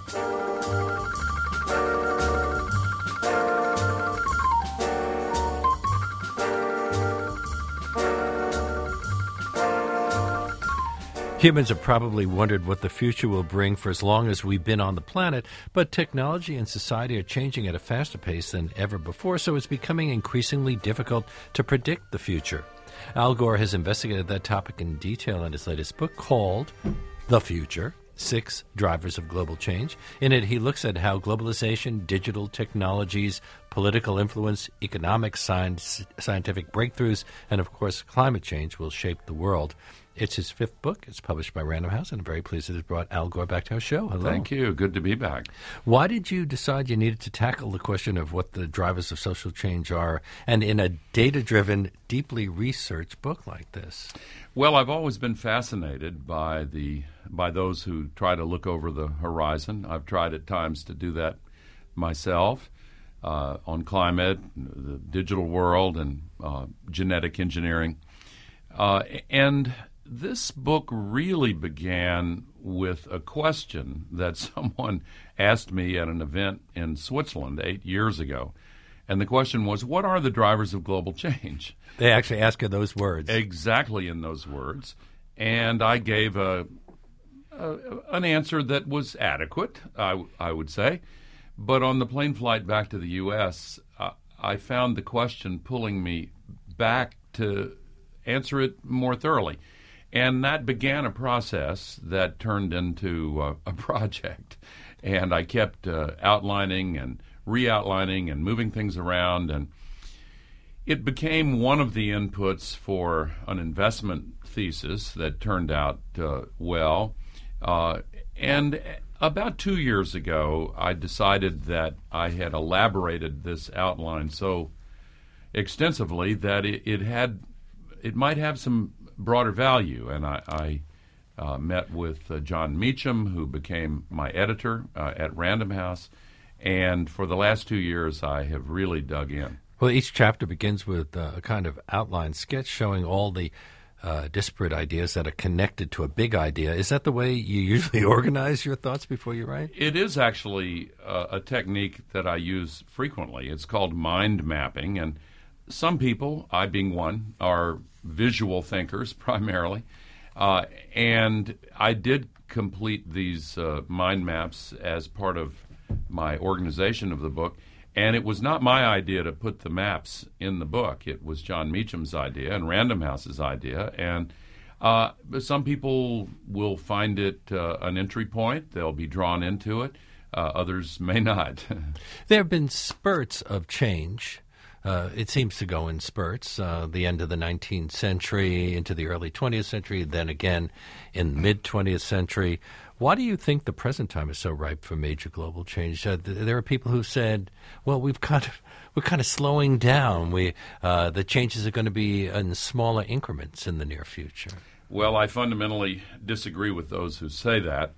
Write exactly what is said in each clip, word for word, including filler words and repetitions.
Humans have probably wondered what the future will bring for as long as we've been on the planet, but technology and society are changing at a faster pace than ever before, so it's becoming increasingly difficult to predict the future. Al Gore has investigated that topic in detail in his latest book called The Future: Six Drivers of Global Change. In it, he looks at how globalization, digital technologies, political influence, economic science, scientific breakthroughs, and, of course, climate change will shape the world. It's his fifth book. It's published by Random House, and I'm very pleased that it's brought Al Gore back to our show. Hello. Thank you. Good to be back. Why did you decide you needed to tackle the question of what the drivers of social change are, and in a data-driven, deeply researched book like this? Well, I've always been fascinated by the by those who try to look over the horizon. I've tried at times to do that myself uh, on climate, the digital world, and uh, genetic engineering. Uh, and this book really began with a question that someone asked me at an event in Switzerland eight years ago. And the question was, what are the drivers of global change? They actually ask you those words. Exactly in those words. And I gave a, a an answer that was adequate, I, I would say. But on the plane flight back to the U S, uh, I found the question pulling me back to answer it more thoroughly. And that began a process that turned into uh, a project. And I kept uh, outlining and re-outlining and moving things around. And it became one of the inputs for an investment thesis that turned out uh, well. Uh, and about two years ago, I decided that I had elaborated this outline so extensively that it, it had it might have some broader value. And I, I uh, met with uh, John Meacham, who became my editor uh, at Random House. And for the last two years, I have really dug in. Well, each chapter begins with uh, a kind of outline sketch showing all the uh, disparate ideas that are connected to a big idea. Is that the way you usually organize your thoughts before you write? It is actually uh, a technique that I use frequently. It's called mind mapping. And some people, I being one, are visual thinkers primarily. Uh, and I did complete these uh, mind maps as part of my organization of the book. And it was not my idea to put the maps in the book. It was John Meacham's idea and Random House's idea. And uh, some people will find it uh, an entry point. They'll be drawn into it. Uh, others may not. There have been spurts of change. Uh, it seems to go in spurts, uh, the end of the nineteenth century into the early twentieth century, then again in the mid-twentieth century. Why do you think the present time is so ripe for major global change? Uh, th- there are people who said, well, we've kind of, we're kind of slowing down. We, uh, the changes are going to be in smaller increments in the near future. Well, I fundamentally disagree with those who say that.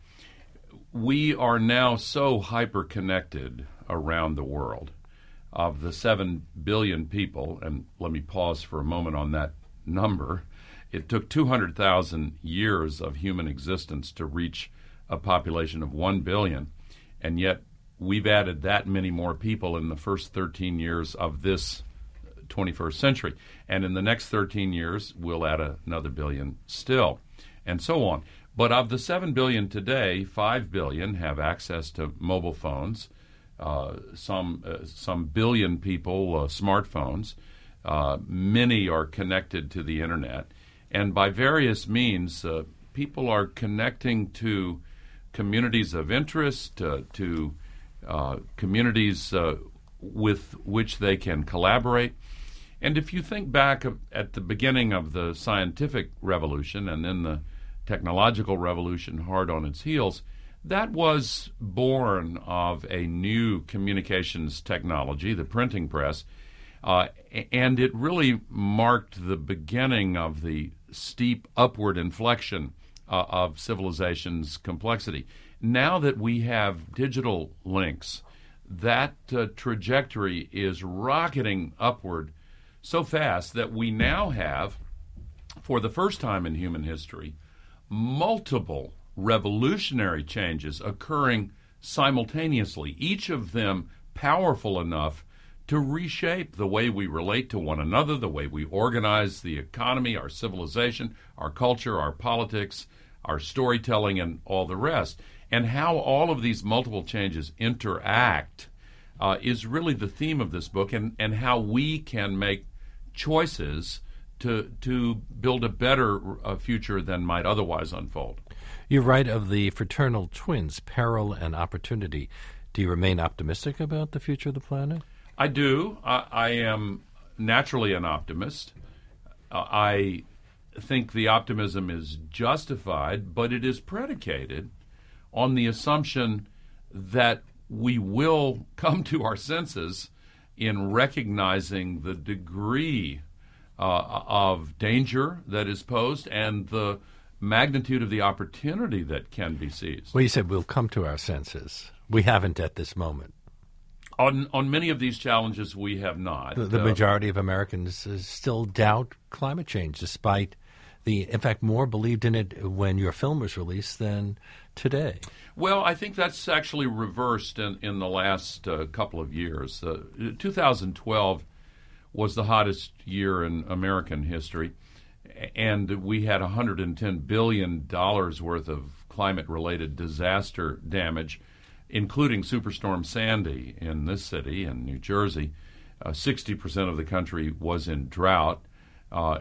We are now so hyper-connected around the world. Of the seven billion people, and let me pause for a moment on that number, it took two hundred thousand years of human existence to reach a population of one billion, and yet we've added that many more people in the first thirteen years of this twenty-first century. And in the next thirteen years, we'll add another billion still, and so on. But of the seven billion today, five billion have access to mobile phones. Uh, some uh, some billion people uh, smartphones. Uh, many are connected to the internet, and by various means, uh, people are connecting to communities of interest, uh, to uh, communities uh, with which they can collaborate. And if you think back at the beginning of the scientific revolution and then the technological revolution hard on its heels, that was born of a new communications technology, the printing press, uh, and it really marked the beginning of the steep upward inflection uh, of civilization's complexity. Now that we have digital links, that uh, trajectory is rocketing upward so fast that we now have, for the first time in human history, multiple revolutionary changes occurring simultaneously, each of them powerful enough to reshape the way we relate to one another, the way we organize the economy, our civilization, our culture, our politics, our storytelling, and all the rest. And how all of these multiple changes interact uh, is really the theme of this book, and, and how we can make choices to to build a better uh, future than might otherwise unfold. You write of the fraternal twins, peril and opportunity. Do you remain optimistic about the future of the planet? I do. I, I am naturally an optimist. Uh, I think the optimism is justified, but it is predicated on the assumption that we will come to our senses in recognizing the degree uh, of danger that is posed and the magnitude of the opportunity that can be seized. Well, you said we'll come to our senses. We haven't at this moment. On on many of these challenges, we have not. The, the uh, majority of Americans uh, still doubt climate change, despite the, in fact, more believed in it when your film was released than today. Well, I think that's actually reversed in, in the last uh, couple of years. Uh, two thousand twelve was the hottest year in American history, and we had one hundred ten billion dollars worth of climate-related disaster damage, including Superstorm Sandy in this city, in New Jersey. Uh, sixty percent of the country was in drought. Uh,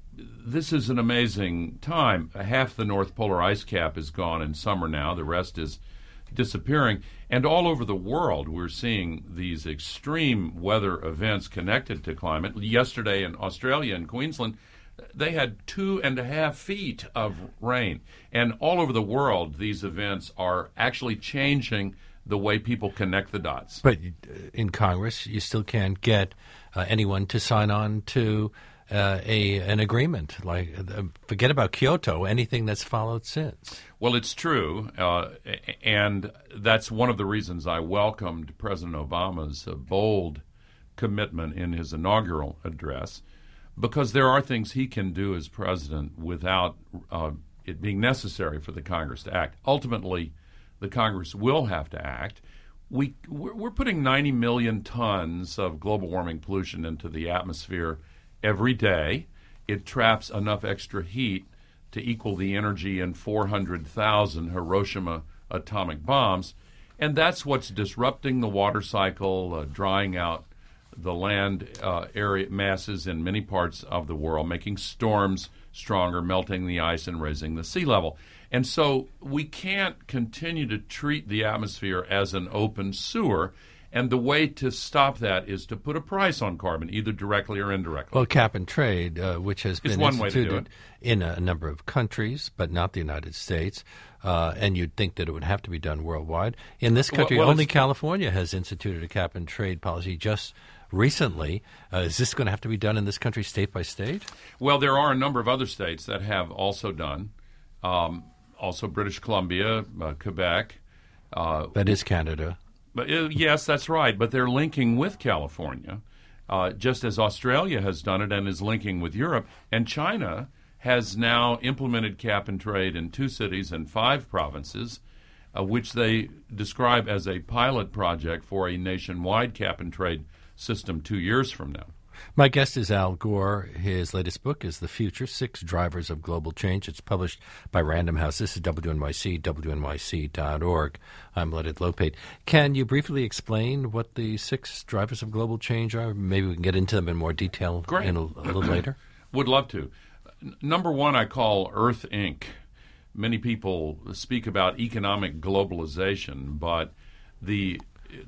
this is an amazing time. Half the North Polar ice cap is gone in summer now. The rest is disappearing. And all over the world, we're seeing these extreme weather events connected to climate. Yesterday in Australia and Queensland, they had two and a half feet of rain. And all over the world, these events are actually changing the way people connect the dots. But in Congress, you still can't get uh, anyone to sign on to uh, a an agreement. Like, uh, forget about Kyoto, anything that's followed since. Well, it's true, uh, and that's one of the reasons I welcomed President Obama's uh, bold commitment in his inaugural address, because there are things he can do as president without uh, it being necessary for the Congress to act. Ultimately, the Congress will have to act. We, we're putting ninety million tons of global warming pollution into the atmosphere every day. It traps enough extra heat to equal the energy in four hundred thousand Hiroshima atomic bombs, and that's what's disrupting the water cycle, uh, drying out the land uh, area masses in many parts of the world, making storms stronger, melting the ice, and raising the sea level. And so we can't continue to treat the atmosphere as an open sewer, and the way to stop that is to put a price on carbon, either directly or indirectly. Well, cap and trade, uh, which has It's been one way to do instituted in a number of countries, but not the United States, uh, and you'd think that it would have to be done worldwide. In this country, Well, well, only it's- California has instituted a cap and trade policy just recently. Uh, is this going to have to be done in this country state by state? Well, there are a number of other states that have also done, um, also British Columbia, uh, Quebec. Uh, That is Canada. But uh, yes, that's right. But they're linking with California, uh, just as Australia has done it and is linking with Europe. And China has now implemented cap and trade in two cities and five provinces, uh, which they describe as a pilot project for a nationwide cap and trade system two years from now. My guest is Al Gore. His latest book is The Future, Six Drivers of Global Change. It's published by Random House. This is W N Y C, W N Y C dot org. I'm Leonard Lopate. Can you briefly explain what the six drivers of global change are? Maybe we can get into them in more detail Great. in a, a little later. Would love to. N- number one, I call Earth Incorporated. Many people speak about economic globalization, but the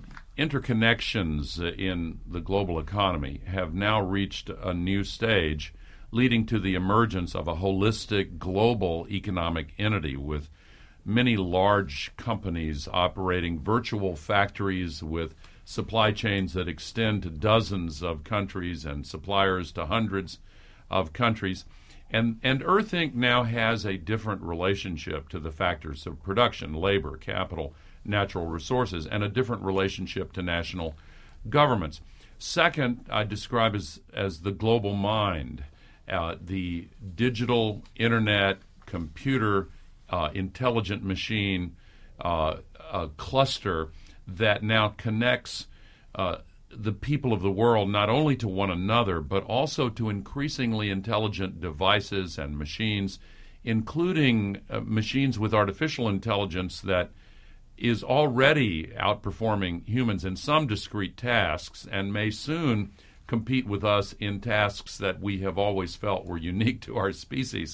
interconnections in the global economy have now reached a new stage, leading to the emergence of a holistic global economic entity with many large companies operating virtual factories with supply chains that extend to dozens of countries and suppliers to hundreds of countries. And, and Earth Incorporated now has a different relationship to the factors of production, labor, capital, natural resources, and a different relationship to national governments. Second, I describe as, as the global mind, uh, the digital, internet, computer, uh, intelligent machine, uh, a cluster that now connects uh, the people of the world not only to one another, but also to increasingly intelligent devices and machines, including uh, machines with artificial intelligence that is already outperforming humans in some discrete tasks and may soon compete with us in tasks that we have always felt were unique to our species.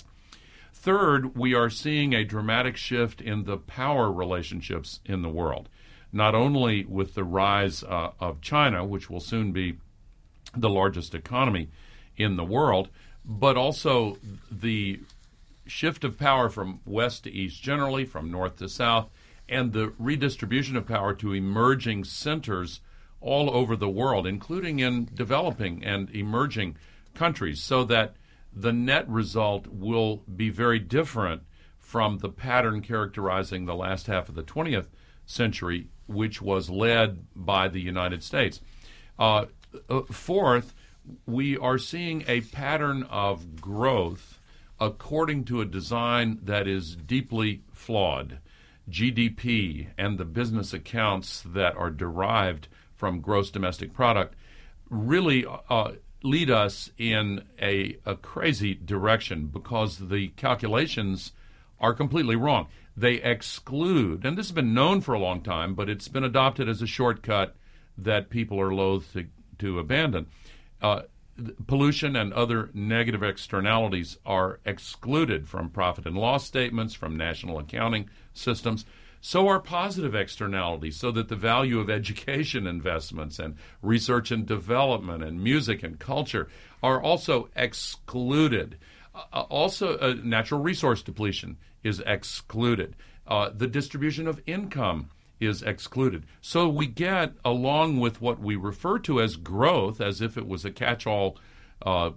Third, we are seeing a dramatic shift in the power relationships in the world, not only with the rise uh, of China, which will soon be the largest economy in the world, but also the shift of power from west to east generally, from north to south, and the redistribution of power to emerging centers all over the world, including in developing and emerging countries, so that the net result will be very different from the pattern characterizing the last half of the twentieth century, which was led by the United States. Uh, uh, fourth, we are seeing a pattern of growth according to a design that is deeply flawed. G D P and the business accounts that are derived from gross domestic product really uh, lead us in a, a crazy direction because the calculations are completely wrong. They exclude, and this has been known for a long time, but it's been adopted as a shortcut that people are loath to, to abandon. Uh, pollution and other negative externalities are excluded from profit and loss statements, from national accounting systems. So are positive externalities, so that the value of education investments and research and development and music and culture are also excluded. Uh, also, uh, natural resource depletion is excluded. Uh, the distribution of income is excluded. So we get, along with what we refer to as growth, as if it was a catch-all uh,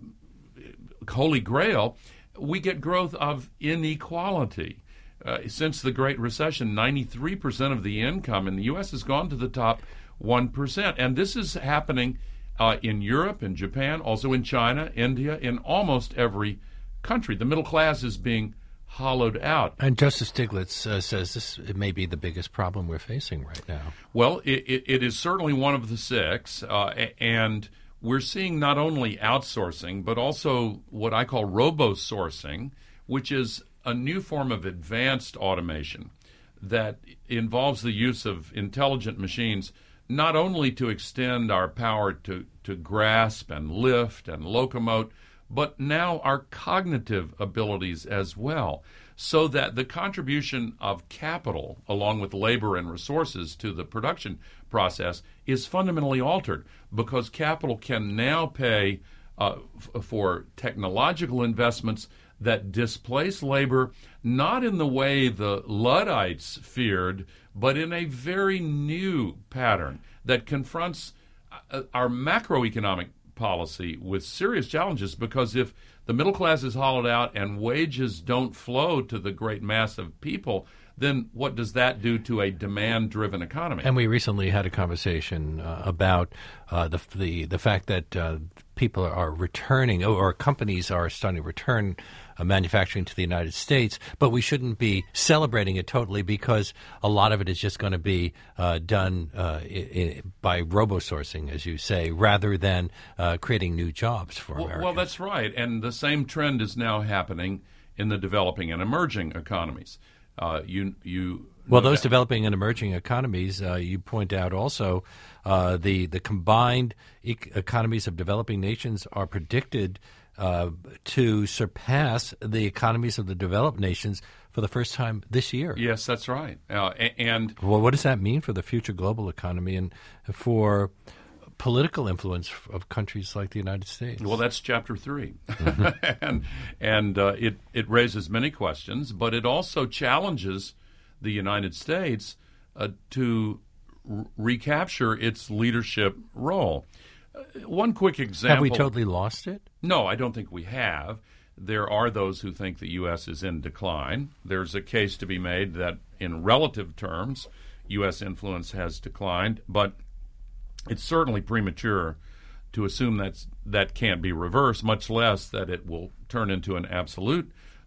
holy grail, we get growth of inequality. Uh, since the Great Recession, ninety-three percent of the income in the U S has gone to the top one percent. And this is happening uh, in Europe, in Japan, also in China, India, in almost every country. The middle class is being hollowed out. And Justice Stiglitz uh, says this it may be the biggest problem we're facing right now. Well, it, it, it is certainly one of the six, uh, and we're seeing not only outsourcing, but also what I call robo-sourcing, which is a new form of advanced automation that involves the use of intelligent machines not only to extend our power to, to grasp and lift and locomote, but now our cognitive abilities as well, so that the contribution of capital, along with labor and resources to the production process, is fundamentally altered, because capital can now pay uh, f- for technological investments that displace labor, not in the way the Luddites feared, but in a very new pattern that confronts uh, our macroeconomic policy with serious challenges, because if the middle class is hollowed out and wages don't flow to the great mass of people, then what does that do to a demand-driven economy? And we recently had a conversation uh, about uh, the, the the fact that uh, people are returning, or companies are starting to return uh, manufacturing to the United States, but we shouldn't be celebrating it totally, because a lot of it is just going to be uh, done uh, I- I- by robo-sourcing, as you say, rather than uh, creating new jobs for well, Americans. Well, that's right. And the same trend is now happening in the developing and emerging economies. Uh, you, you well, those that. developing and emerging economies, uh, you point out also, uh, the the combined e- economies of developing nations are predicted uh, to surpass the economies of the developed nations for the first time this year. Yes, that's right. Uh, and well, what does that mean for the future global economy and for political influence of countries like the United States? Well, that's chapter three. Mm-hmm. and and uh, it, it raises many questions, but it also challenges the United States uh, to r- recapture its leadership role. Uh, one quick example. Have we totally lost it? No, I don't think we have. There are those who think the U S is in decline. There's a case to be made that in relative terms, U S influence has declined, but it's certainly premature to assume that's, that can't be reversed, much less that it will turn into an absolute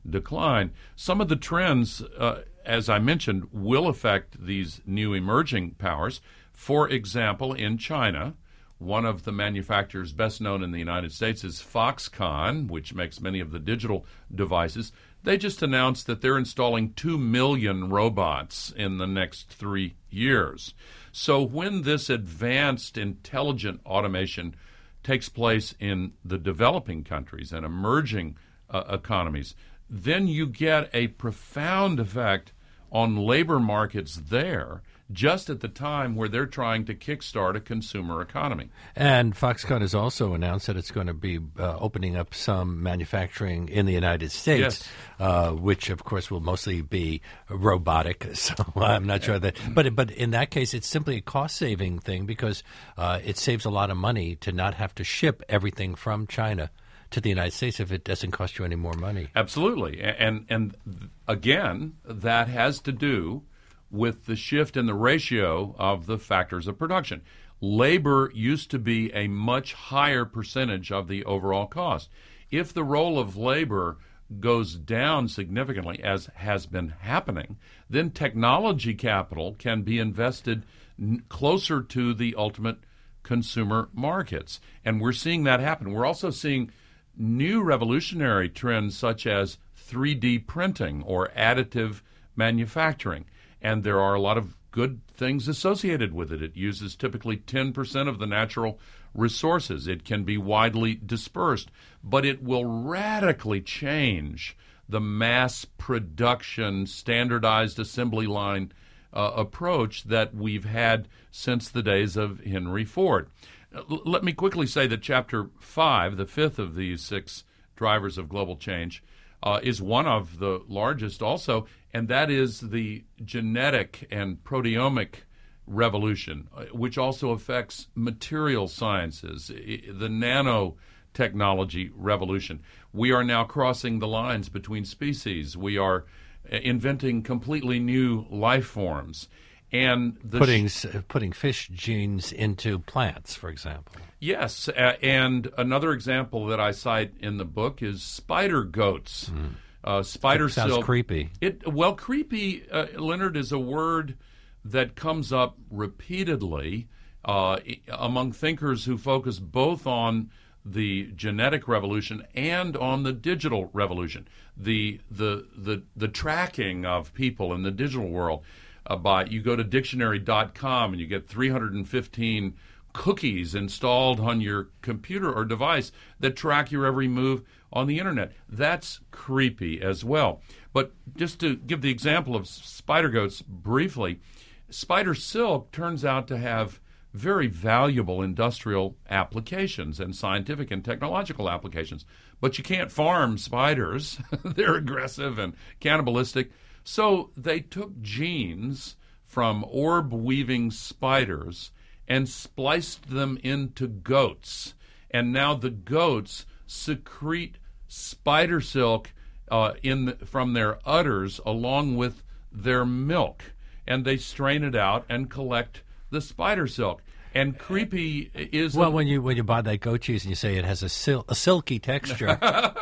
decline. Some of the trends, uh, as I mentioned, will affect these new emerging powers. For example, in China, one of the manufacturers best known in the United States is Foxconn, which makes many of the digital devices. They just announced that they're installing two million robots in the next three years. So when this advanced intelligent automation takes place in the developing countries and emerging uh, economies, then you get a profound effect on labor markets there, just at the time where they're trying to kickstart a consumer economy. And Foxconn has also announced that it's going to be uh, opening up some manufacturing in the United States, yes. uh, which, of course, will mostly be robotic. So I'm not sure that. But but in that case, it's simply a cost-saving thing because uh, it saves a lot of money to not have to ship everything from China to the United States if it doesn't cost you any more money. Absolutely. And, and again, that has to do with the shift in the ratio of the factors of production. Labor used to be a much higher percentage of the overall cost. If the role of labor goes down significantly, as has been happening, then technology capital can be invested n- closer to the ultimate consumer markets. And we're seeing that happen. We're also seeing new revolutionary trends such as three D printing or additive manufacturing. And there are a lot of good things associated with it. It uses typically ten percent of the natural resources. It can be widely dispersed, but it will radically change the mass production, standardized assembly line uh, approach that we've had since the days of Henry Ford. L- let me quickly say that Chapter five, the fifth of these six drivers of global change, uh, is one of the largest also, and that is the genetic and proteomic revolution, which also affects material sciences, the nanotechnology revolution. We are now crossing the lines between species. We are inventing completely new life forms. And the putting sh- putting fish genes into plants, for example. Yes, uh, and another example that I cite in the book is spider goats. Mm. Uh, spider Sounds silk. creepy. It well, creepy, uh, Leonard, is a word that comes up repeatedly uh, among thinkers who focus both on the genetic revolution and on the digital revolution, the the the the tracking of people in the digital world. Uh, by you go to dictionary dot com and you get three hundred fifteen cookies installed on your computer or device that track your every move on the internet. That's creepy as well. But just to give the example of spider goats briefly, spider silk turns out to have very valuable industrial applications and scientific and technological applications. But you can't farm spiders. They're aggressive and cannibalistic. So they took genes from orb-weaving spiders and spliced them into goats. And now the goats secrete spider silk uh, in the, from their udders along with their milk. And they strain it out and collect the spider silk. And creepy is... Well, a, when you when you buy that goat cheese and you say it has a, sil- a silky texture.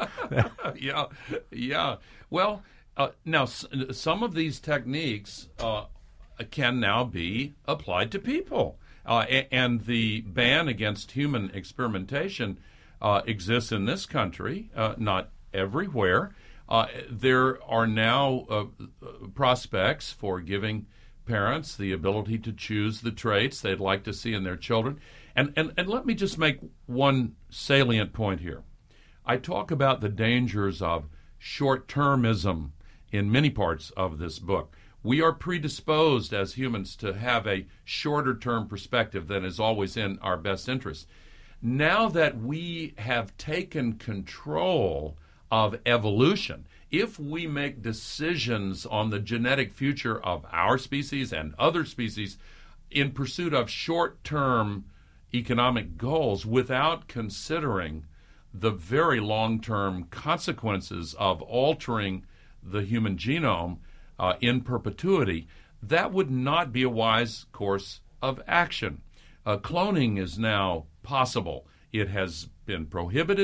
yeah, yeah. Well... Uh, now, s- some of these techniques uh, can now be applied to people, uh, a- and the ban against human experimentation uh, exists in this country, uh, not everywhere. Uh, there are now uh, prospects for giving parents the ability to choose the traits they'd like to see in their children. And, and, and let me just make one salient point here. I talk about the dangers of short-termism in many parts of this book. We are predisposed as humans to have a shorter-term perspective than is always in our best interest. Now that we have taken control of evolution, if we make decisions on the genetic future of our species and other species in pursuit of short-term economic goals without considering the very long-term consequences of altering the human genome uh, in perpetuity, that would not be a wise course of action. Uh, cloning is now possible. It has been prohibited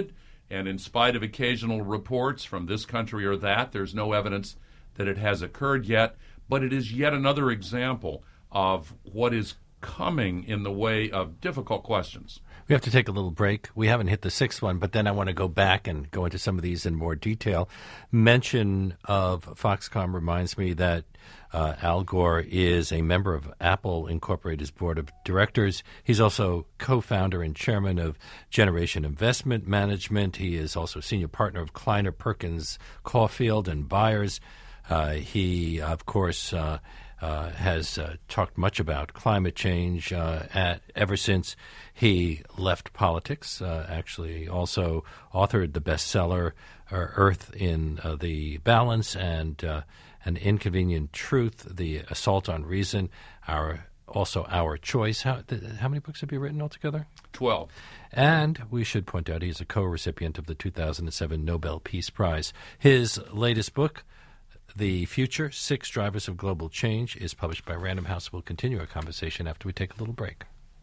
And in spite of occasional reports from this country or that, there's no evidence that it has occurred yet. But it is yet another example of what is coming in the way of difficult questions. We have to take a little break. We haven't hit the sixth one, but then I want to go back and go into some of these in more detail. Mention of Foxconn reminds me that uh, Al Gore is a member of Apple Incorporated's board of directors. He's also co-founder and chairman of Generation Investment Management. He is also senior partner of Kleiner Perkins Caulfield and Byers. Uh, he, of course, uh, uh, has uh, talked much about climate change uh, at, ever since he left politics. Uh, actually, also authored the bestseller uh, "Earth in uh, the Balance" and uh, "An Inconvenient Truth: The Assault on Reason." Our also our choice. How th- how many books have you written altogether? Twelve. And we should point out he's a co-recipient of the two thousand seven Nobel Peace Prize. His latest book, The Future, Six Drivers of Global Change, is published by Random House. We'll continue our conversation after we take a little break.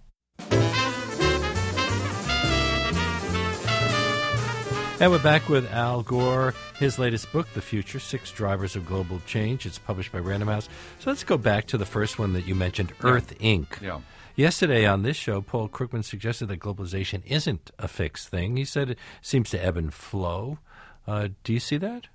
And we're back with Al Gore, his latest book, The Future, Six Drivers of Global Change. It's published by Random House. So let's go back to the first one that you mentioned, Earth, Yeah. Incorporated. Yeah. Yesterday on this show, Paul Krugman suggested that globalization isn't a fixed thing. He said it seems to ebb and flow. Uh, do you see that?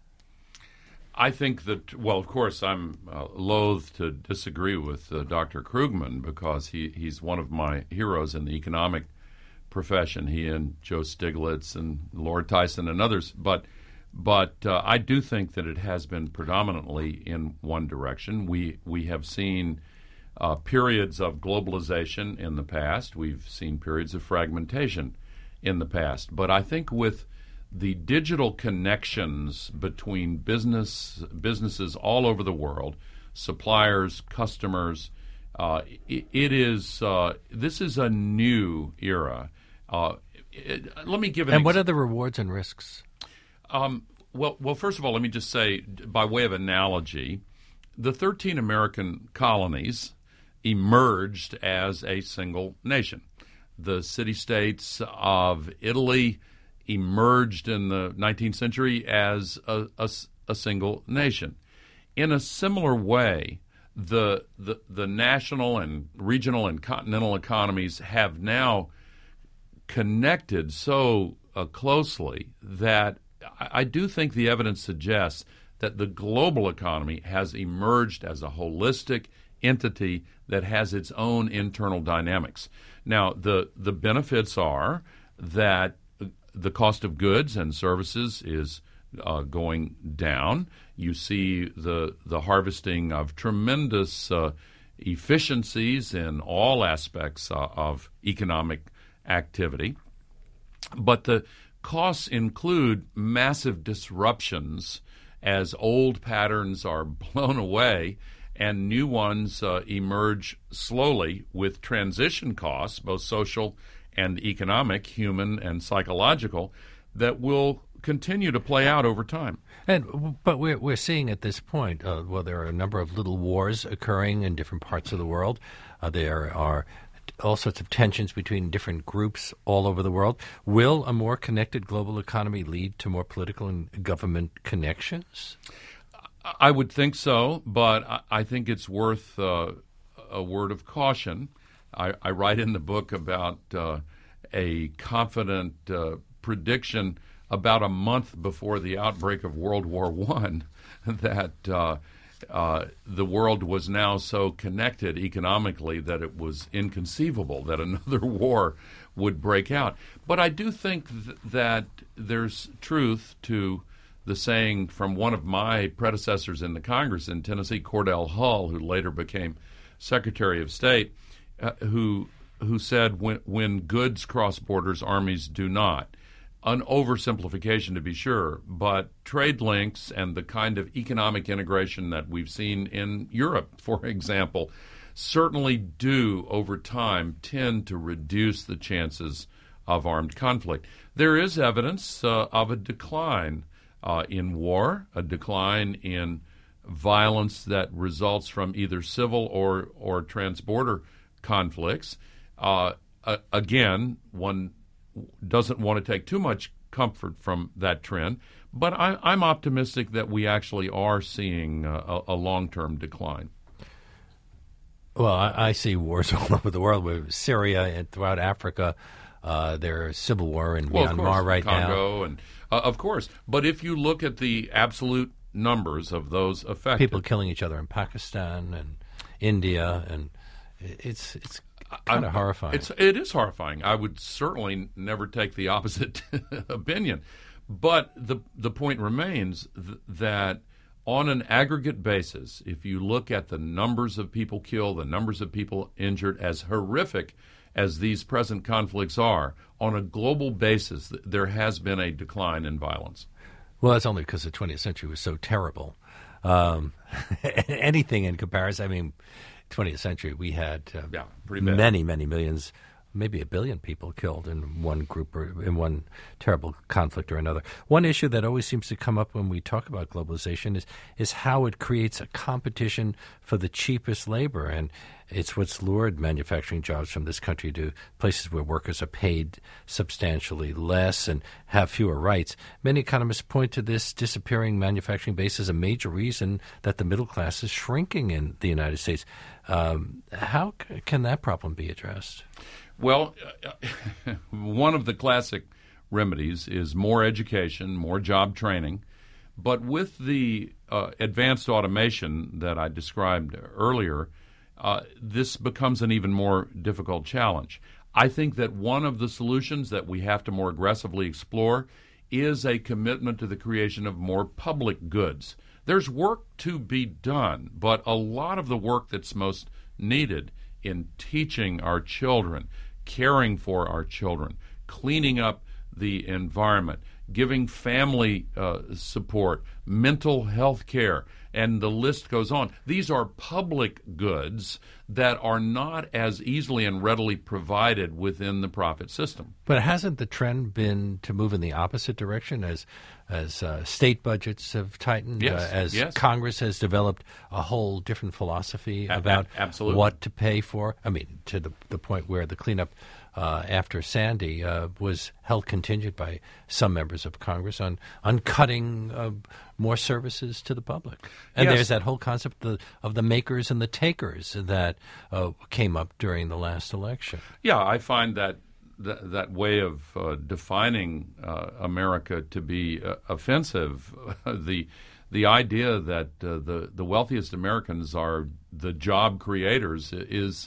I think that, well, of course, I'm uh, loath to disagree with uh, Doctor Krugman because he, he's one of my heroes in the economic profession, he and Joe Stiglitz and Lord Tyson and others. But but uh, I do think that it has been predominantly in one direction. We, we have seen uh, periods of globalization in the past. We've seen periods of fragmentation in the past. But I think with the digital connections between business businesses all over the world, suppliers, customers, uh, it, it is uh, this is a new era. Uh, it, let me give an And what ex- are the rewards and risks? Um, well, well, first of all, let me just say, by way of analogy, the thirteen American colonies emerged as a single nation. The city-states of Italy emerged in the nineteenth century as a, a, a single nation. In a similar way, the, the the national and regional and continental economies have now connected so uh, closely that I, I do think the evidence suggests that the global economy has emerged as a holistic entity that has its own internal dynamics. Now, the the benefits are that the cost of goods and services is uh, going down. You see the the harvesting of tremendous uh, efficiencies in all aspects uh, of economic activity. But the costs include massive disruptions as old patterns are blown away and new ones uh, emerge slowly with transition costs, both social and economic, human and psychological, that will continue to play out over time. And but we're we're seeing at this point, uh, well, there are a number of little wars occurring in different parts of the world. Uh, there are all sorts of tensions between different groups all over the world. Will a more connected global economy lead to more political and government connections? I would think so, but I, I think it's worth uh, a word of caution. I, I write in the book about uh, a confident uh, prediction about a month before the outbreak of World War One that uh, uh, the world was now so connected economically that it was inconceivable that another war would break out. But I do think th- that there's truth to the saying from one of my predecessors in the Congress in Tennessee, Cordell Hull, who later became Secretary of State, uh, who who said, when, when goods cross borders, armies do not. An oversimplification, to be sure, but trade links and the kind of economic integration that we've seen in Europe, for example, certainly do, over time, tend to reduce the chances of armed conflict. There is evidence uh, of a decline uh, in war, a decline in violence that results from either civil or, or transborder conflicts. Uh, uh, again, one doesn't want to take too much comfort from that trend. But I, I'm optimistic that we actually are seeing a, a long-term decline. Well, I, I see wars all over the world, with Syria and throughout Africa. Uh, there's civil war in well, Myanmar right Congo now. Congo, and uh, of course. But if you look at the absolute numbers of those affected, people killing each other in Pakistan and India, and it's it's kind of horrifying. It's it is horrifying. I would certainly never take the opposite opinion, but the the point remains th- that on an aggregate basis, if you look at the numbers of people killed, the numbers of people injured, as horrific as these present conflicts are, on a global basis, th- there has been a decline in violence. Well, that's only because the twentieth century was so terrible. Um, anything in comparison, I mean, twentieth century, we had uh, yeah, pretty bad. many, many millions, maybe a billion people killed in one group or in one terrible conflict or another. One issue that always seems to come up when we talk about globalization is is how it creates a competition for the cheapest labor, and it's what's lured manufacturing jobs from this country to places where workers are paid substantially less and have fewer rights. Many economists point to this disappearing manufacturing base as a major reason that the middle class is shrinking in the United States. Um, how c- can that problem be addressed? Well, uh, one of the classic remedies is more education, more job training. But with the uh, advanced automation that I described earlier, uh, this becomes an even more difficult challenge. I think that one of the solutions that we have to more aggressively explore is a commitment to the creation of more public goods. There's work to be done, but a lot of the work that's most needed in teaching our children, caring for our children, cleaning up the environment, giving family uh, support, mental health care, and the list goes on. These are public goods that are not as easily and readily provided within the profit system. But hasn't the trend been to move in the opposite direction as as uh, state budgets have tightened, Yes, uh, as yes. Congress has developed a whole different philosophy A- about a- absolutely. what to pay for? I mean, to the, the point where the cleanup uh, after Sandy uh, was held contingent by some members of Congress on, on cutting uh, more services to the public. And Yes. there's that whole concept of the, of the makers and the takers that uh, came up during the last election. Yeah, I find that that, that way of uh, defining uh, America to be uh, offensive. the the idea that uh, the the wealthiest Americans are the job creators is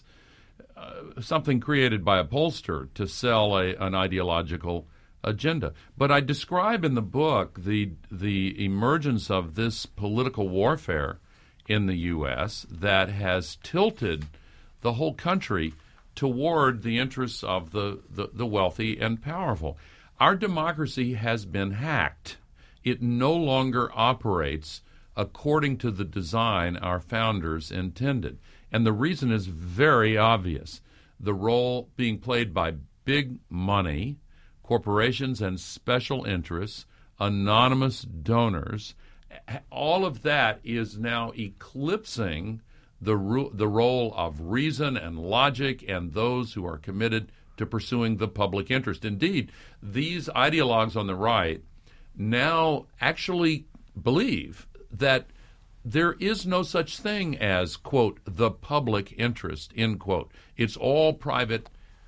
uh, something created by a pollster to sell a, an ideological agenda. But I describe in the book the the emergence of this political warfare in the U S that has tilted the whole country toward the interests of the, the, the wealthy and powerful. Our democracy has been hacked. It no longer operates according to the design our founders intended. And the reason is very obvious. The role being played by big money, corporations and special interests, anonymous donors, all of that is now eclipsing the ro- the role of reason and logic and those who are committed to pursuing the public interest. Indeed, these ideologues on the right now actually believe that there is no such thing as, quote, the public interest, end quote. It's all private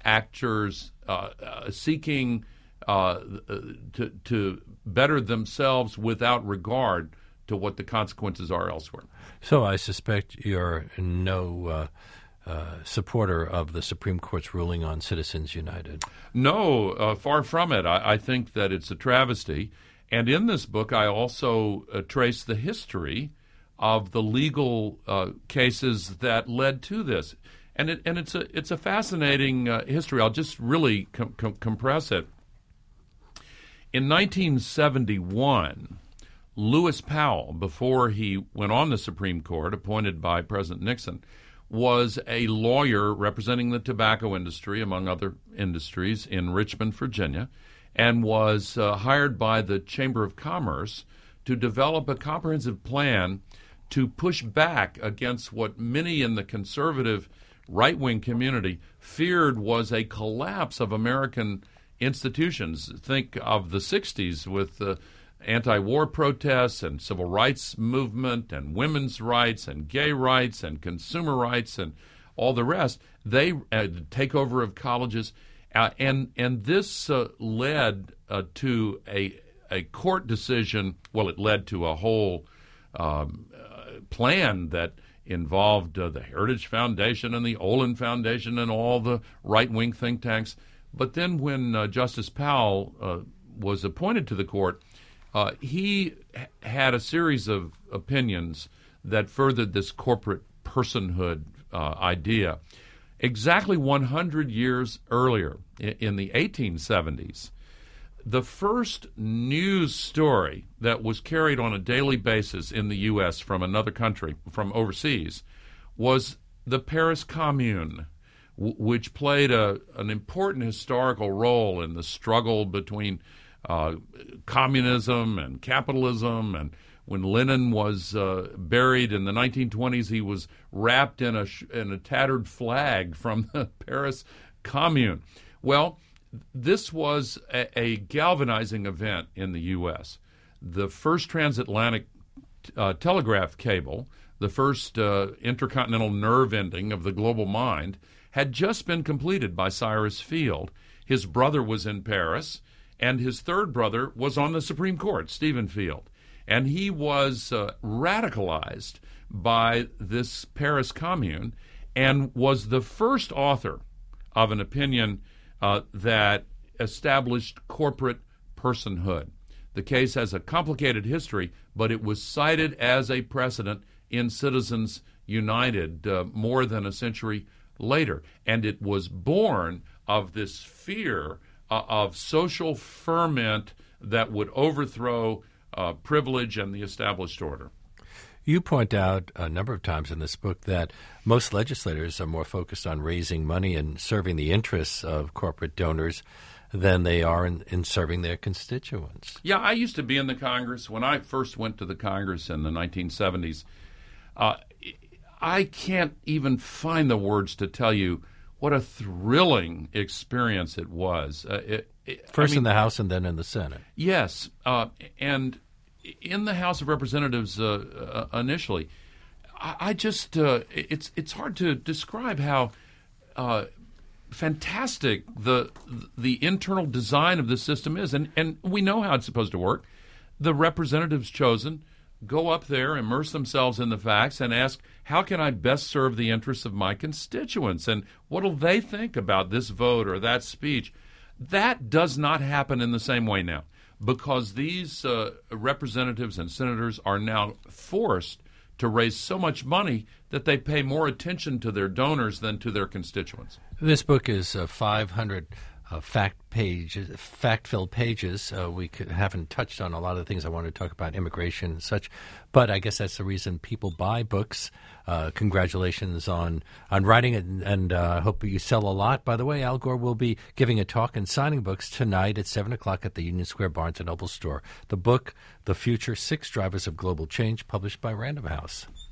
actors uh, uh, seeking uh, to, to better themselves without regard to what the consequences are elsewhere. So I suspect you're no uh, uh, supporter of the Supreme Court's ruling on Citizens United. No, uh, far from it. I, I think that it's a travesty. And in this book, I also uh, trace the history of the legal uh, cases that led to this. And it, and it's a it's a fascinating uh, history. I'll just really com- com- compress it. In nineteen seventy-one, Lewis Powell, before he went on the Supreme Court, appointed by President Nixon, was a lawyer representing the tobacco industry, among other industries, in Richmond, Virginia, and was uh, hired by the Chamber of Commerce to develop a comprehensive plan to push back against what many in the conservative right-wing community feared was a collapse of American institutions. Think of the sixties with the anti-war protests and civil rights movement and women's rights and gay rights and consumer rights and all the rest. They uh, takeover of colleges, uh, and and this uh, led uh, to a a court decision. Well, it led to a whole um, uh, plan that involved uh, the Heritage Foundation and the Olin Foundation and all the right-wing think tanks. But then when uh, Justice Powell uh, was appointed to the court, uh, he h- had a series of opinions that furthered this corporate personhood uh, idea. Exactly one hundred years earlier, in, in the eighteen seventies, the first news story that was carried on a daily basis in the U S from another country, from overseas, was the Paris Commune, w- which played a, an important historical role in the struggle between uh, communism and capitalism. And when Lenin was uh, buried in the nineteen twenties, he was wrapped in a, sh- in a tattered flag from the Paris Commune. Well, this was a, a galvanizing event in the U S. The first transatlantic uh, telegraph cable, the first uh, intercontinental nerve ending of the global mind, had just been completed by Cyrus Field. His brother was in Paris, and his third brother was on the Supreme Court, Stephen Field. And he was uh, radicalized by this Paris Commune and was the first author of an opinion Uh, that established corporate personhood. The case has a complicated history, but it was cited as a precedent in Citizens United uh, more than a century later. And it was born of this fear uh, of social ferment that would overthrow uh, privilege and the established order. You point out a number of times in this book that most legislators are more focused on raising money and serving the interests of corporate donors than they are in, in serving their constituents. Yeah, I used to be in the Congress. When I first went to the Congress in the nineteen seventies, uh, I can't even find the words to tell you what a thrilling experience it was. Uh, it, it, First I mean, in the House and then in the Senate. Yes, uh, and in the House of Representatives uh, uh, initially, I, I just uh, it's it's hard to describe how uh, fantastic the the internal design of the system is, and and we know how it's supposed to work. The representatives chosen go up there, immerse themselves in the facts, and ask, how can I best serve the interests of my constituents, and what will they think about this vote or that speech? That does not happen in the same way now, because these uh, representatives and senators are now forced to raise so much money that they pay more attention to their donors than to their constituents. This book is uh, five hundred uh, fact pages, fact-filled pages. Uh, we could, haven't touched on a lot of the things I wanted to talk about, immigration and such, but I guess that's the reason people buy books. Uh, congratulations on, on writing it, and I uh, hope you sell a lot. By the way, Al Gore will be giving a talk and signing books tonight at seven o'clock at the Union Square Barnes and Noble store. The book, The Future, Six Drivers of Global Change, published by Random House.